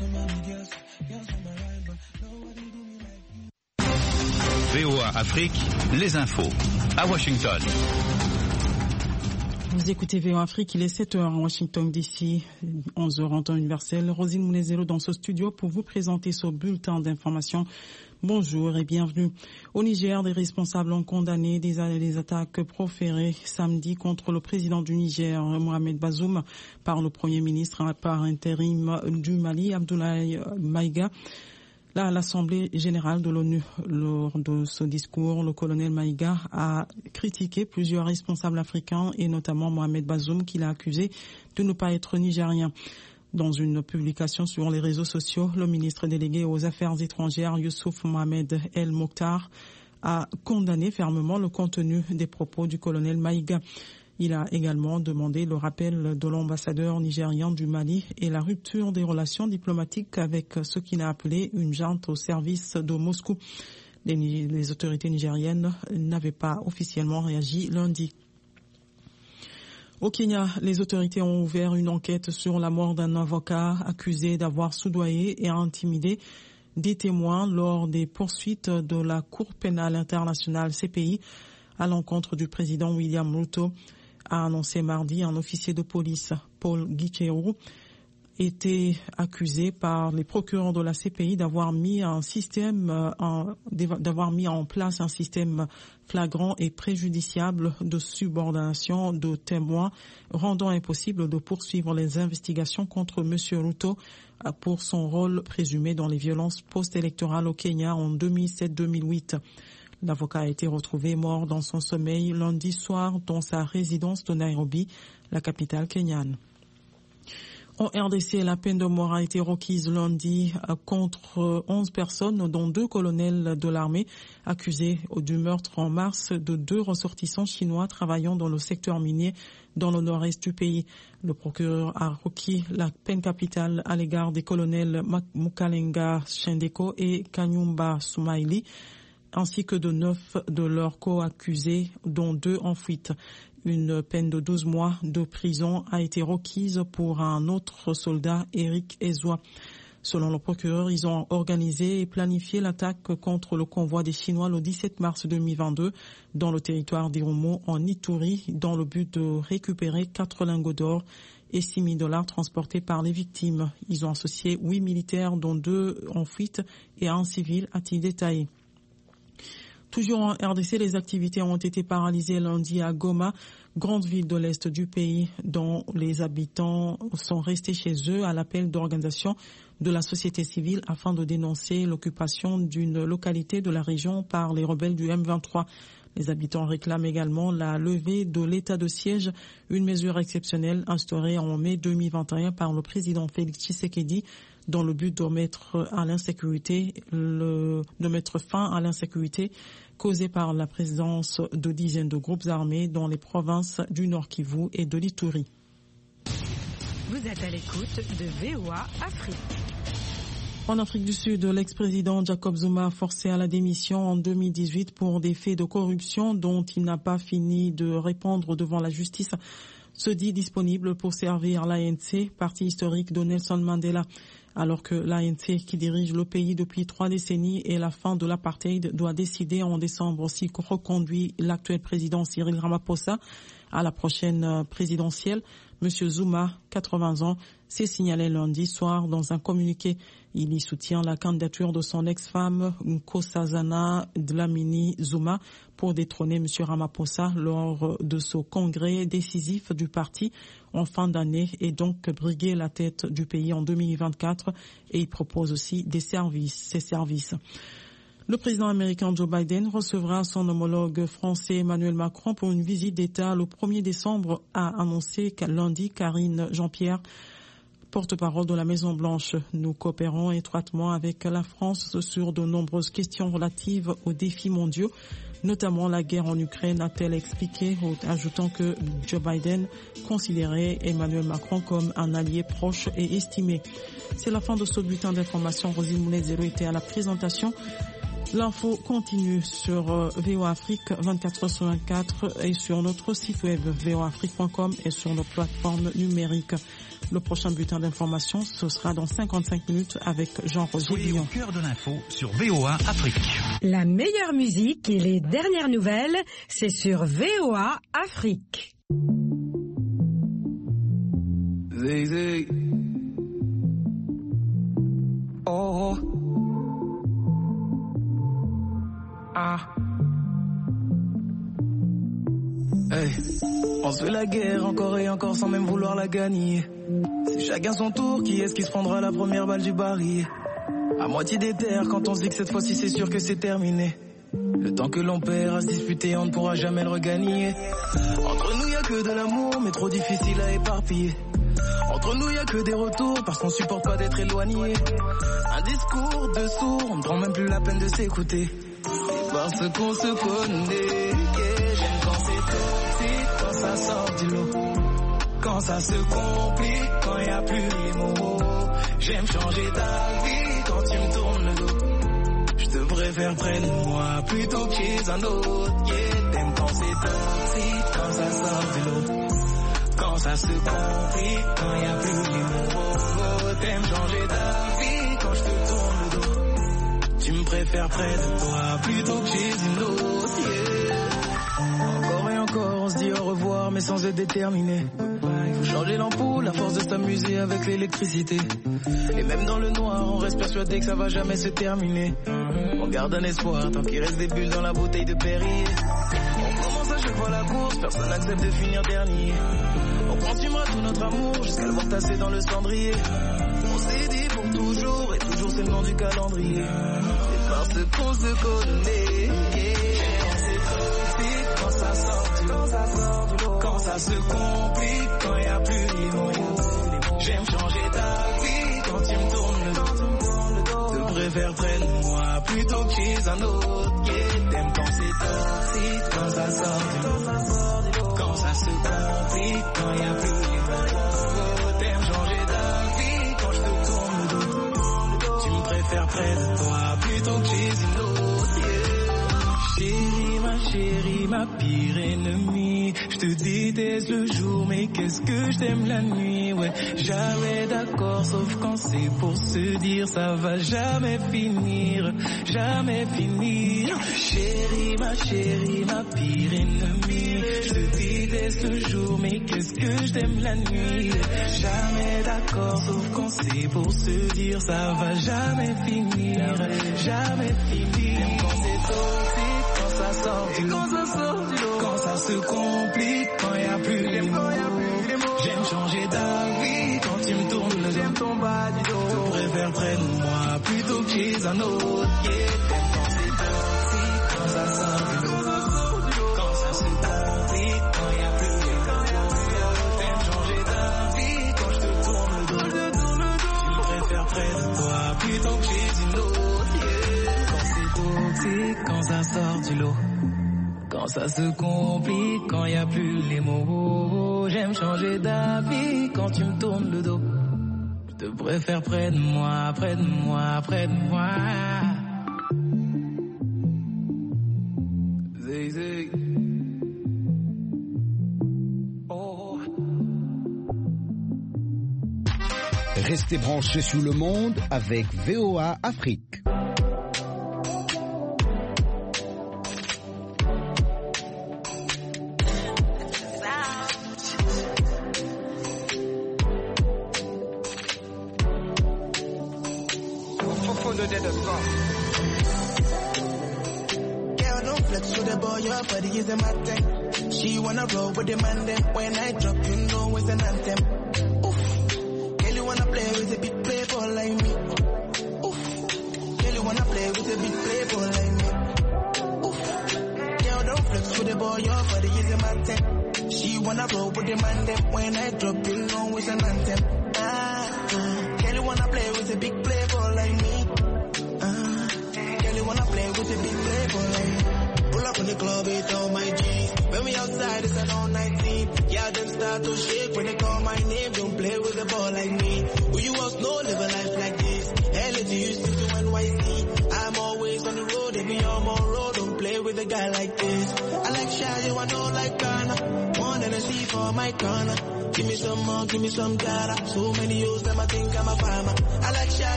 VOA Afrique, les infos à Washington. Vous écoutez VOA Afrique, il est 7h à Washington DC, 11h en temps universel. Rosine Mounezelo dans ce studio pour vous présenter ce bulletin d'information. Bonjour et bienvenue. Au Niger, des responsables ont condamné les attaques proférées samedi contre le président du Niger, Mohamed Bazoum, par le Premier ministre par intérim du Mali, Abdoulaye Maïga. Là, à l'Assemblée générale de l'ONU, lors de ce discours, le colonel Maïga a critiqué plusieurs responsables africains et notamment Mohamed Bazoum, qu'il a accusé de ne pas être nigérien. Dans une publication sur les réseaux sociaux, le ministre délégué aux Affaires étrangères, Youssouf Mohamed El Mokhtar, a condamné fermement le contenu des propos du colonel Maïga. Il a également demandé le rappel de l'ambassadeur nigérian du Mali et la rupture des relations diplomatiques avec ce qu'il a appelé une junte au service de Moscou. Les autorités nigériennes n'avaient pas officiellement réagi lundi. Au Kenya, les autorités ont ouvert une enquête sur la mort d'un avocat accusé d'avoir soudoyé et intimidé des témoins lors des poursuites de la Cour pénale internationale CPI à l'encontre du président William Ruto, a annoncé mardi un officier de police, Paul Gicheru, était accusé par les procureurs de la CPI d'avoir mis en place un système flagrant et préjudiciable de subordination de témoins, rendant impossible de poursuivre les investigations contre M. Ruto pour son rôle présumé dans les violences post-électorales au Kenya en 2007-2008. L'avocat a été retrouvé mort dans son sommeil lundi soir dans sa résidence de Nairobi, la capitale kenyane. En RDC, la peine de mort a été requise lundi contre 11 personnes, dont 2 colonels de l'armée, accusés du meurtre en mars de 2 ressortissants chinois travaillant dans le secteur minier dans le nord-est du pays. Le procureur a requis la peine capitale à l'égard des colonels Mukalenga Shendeko et Kanyumba Soumaili, ainsi que de 9 de leurs co-accusés, dont 2 en fuite. Une peine de 12 mois de prison a été requise pour un autre soldat, Eric Ezwa. Selon le procureur, ils ont organisé et planifié l'attaque contre le convoi des Chinois le 17 mars 2022 dans le territoire d'Irumu en Ituri, dans le but de récupérer 4 lingots d'or et $6,000 transportés par les victimes. Ils ont associé 8 militaires, dont 2 en fuite, et 1 civil, a-t-il détaillé. Toujours en RDC, les activités ont été paralysées lundi à Goma, grande ville de l'Est du pays, dont les habitants sont restés chez eux à l'appel d'organisation de la société civile afin de dénoncer l'occupation d'une localité de la région par les rebelles du M23. Les habitants réclament également la levée de l'état de siège, une mesure exceptionnelle instaurée en mai 2021 par le président Félix Tshisekedi dans le but de mettre fin à l'insécurité causée par la présence de dizaines de groupes armés dans les provinces du Nord Kivu et de l'Ituri. Vous êtes à l'écoute de VOA Afrique. En Afrique du Sud, l'ex-président Jacob Zuma forcé à la démission en 2018 pour des faits de corruption dont il n'a pas fini de répondre devant la justice se dit disponible pour servir l'ANC, parti historique de Nelson Mandela. Alors que l'ANC, qui dirige le pays depuis 3 décennies et la fin de l'apartheid, doit décider en décembre s'il reconduit l'actuel président Cyril Ramaphosa à la prochaine présidentielle, M. Zuma, 80 ans, s'est signalé lundi soir dans un communiqué. Il y soutient la candidature de son ex-femme, Nkosazana Dlamini Zuma, pour détrôner M. Ramaphosa lors de ce congrès décisif du parti en fin d'année et donc briguer la tête du pays en 2024. Et il propose aussi ses services. Le président américain Joe Biden recevra son homologue français Emmanuel Macron pour une visite d'État le 1er décembre, a annoncé lundi Karine Jean-Pierre, porte-parole de la Maison-Blanche. Nous coopérons étroitement avec la France sur de nombreuses questions relatives aux défis mondiaux, notamment la guerre en Ukraine, a-t-elle expliqué, ajoutant que Joe Biden considérait Emmanuel Macron comme un allié proche et estimé. C'est la fin de ce bulletin d'information. Rosine Mounezelo était à la présentation. L'info continue sur VOA Afrique 24/24 et sur notre site web voaafrique.com et sur nos plateformes numériques. Le prochain bulletin d'information, ce sera dans 55 minutes avec Jean-Roger Billon. Au cœur de l'info sur VOA Afrique. La meilleure musique et les dernières nouvelles, c'est sur VOA Afrique. Zay, zay. Oh. Ah. Hey. On se fait la guerre encore et encore sans même vouloir la gagner. C'est chacun son tour, qui est-ce qui se prendra la première balle du baril? À moitié des terres, quand on se dit que cette fois-ci c'est sûr que c'est terminé. Le temps que l'on perd à se disputer, on ne pourra jamais le regagner. Entre nous y a que de l'amour, mais trop difficile à éparpiller. Entre nous y a que des retours, parce qu'on supporte pas d'être éloigné. Un discours de sourd, on ne prend même plus la peine de s'écouter. C'est parce qu'on se connaît, yeah. J'aime quand c'est toxique, quand ça sort du lot. Quand ça se complique, quand y a plus les mots. J'aime changer ta vie quand tu me tournes le dos. Je te préfère près de moi plutôt que chez un autre. Yeah, t'aimes quand c'est toxique, quand ça sort du lot. Quand ça se complique, quand y a plus les mots. T'aimes changer ta vie quand je te tourne le dos. Tu me préfères près de toi plutôt que chez une autre. Yeah. Encore et encore, on se dit au revoir mais sans être déterminé. Il faut changer l'ampoule, à force de s'amuser avec l'électricité. Et même dans le noir, on reste persuadé que ça va jamais se terminer. On garde un espoir tant qu'il reste des bulles dans la bouteille de Perrier. On commence à chaque fois la course, personne n'accepte de finir dernier. On consumera tout notre amour jusqu'à le voir tasser dans le cendrier. On s'est dit pour toujours, et toujours c'est le nom du calendrier. C'est parce qu'on se connaît, yeah. C'est toxique quand ça sort du lot. Quand ça se complique, quand y a plus les mots. J'aime changer ta vie quand tu me tournes le dos. Je préfère près de moi plutôt que chez un autre. Yeah, t'aimes quand c'est toxique, quand ça sort du lot. Quand ça se complique, quand y a plus les mots. T'aimes changer ta vie quand je te tourne le dos. Tu me préfères près de toi plutôt que chez une autre. Yeah. Chérie, ma pire ennemie. Je te déteste le jour, mais qu'est-ce que je t'aime la nuit. Ouais, jamais d'accord, sauf quand c'est pour se dire ça va jamais finir, jamais finir. Chérie, ma pire ennemie. Je te déteste le jour, mais qu'est-ce que je t'aime la nuit. Jamais d'accord, sauf quand c'est pour se dire ça va jamais finir, jamais finir. Quand c'est toxique, quand ça sort du lot, quand ça se complique, quand y a plus les mots. J'aime changer d'avis quand tu me tournes le dos. J'aime ton bas du dos. Je préfère près de moi plutôt que chez un autre. Yeah, t'aimes quand c'est toxique, quand ça sort du lot. Quand ça se complique, quand y a plus les mots. T'aimes changer d'avis quand je te tourne le dos. Tu préfères près de toi plutôt que chez une autre. Yeah, quand c'est toxique, quand ça sort du lot. Quand ça se complique, quand y a plus les mots. J'aime changer d'avis quand tu me tournes le dos. Je te préfère près de moi, près de moi, près de moi. Zay, zay. Oh. Restez branchés sur le monde avec VOA Afrique. Is a matter. She wanna roll with the man then. When I drop, you know it's an anthem. Oof. Girl, you wanna play with a big playboy like me. Oof. Girl, you wanna play with a big playboy like me. Oof. Girl, don't flex with the boy, your body is a matter. She wanna roll with the man then. When I drop, you know it's an anthem. Girl, you wanna play with a big playboy like me. Girl, you wanna play with a big playboy like me. Pull up in the club, it's all my G's. When we outside, it's an all-night scene. Yeah, them start to shake when they call my name. Don't play with the ball like me. Who you else know live a life like this? LA to Houston to NYC. I'm always on the road my corner. Give me some more, give me some data. So many years, them I think I'm a farmer. I like shot.